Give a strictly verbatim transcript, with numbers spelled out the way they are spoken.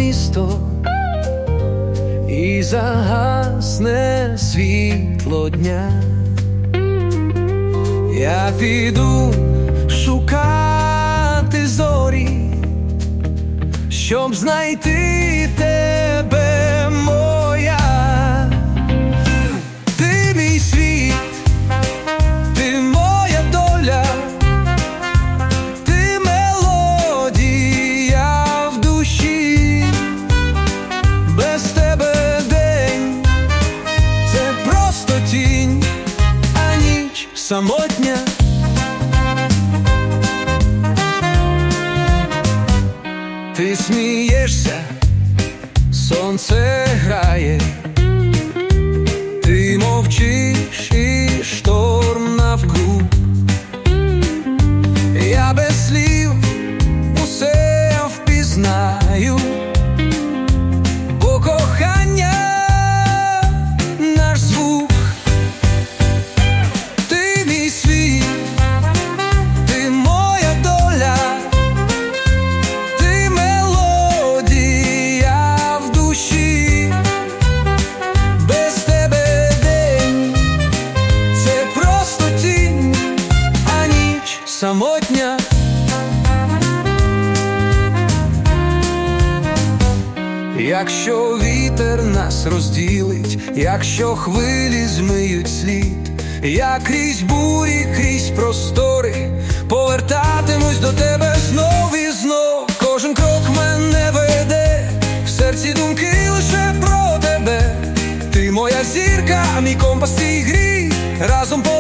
місто, і загасне світло дня. Я піду шукати зорі, щоб знайти тебе, моя. Ти мій світ, ти моя доля, ти мелодія в душі. Без тебе день — це просто тінь, а ніч самотня. Ти смієшся, сонце грає, ти мовчиш і шторм навкруг. Я без слів усе впізнаю, бо кохання — наш звук. Ти мій світ, ти моя доля, ти мелодія в душі. Без тебе день — це просто тінь, а ніч самотня. Якщо вітер нас розділить, якщо хвилі змиють слід, я крізь бурі, крізь простори повертатимусь до тебе знов і знов. Кожен крок мене веде, в серці думки лише про тебе. Ти моя зірка, мій компас, твій гріх, разом по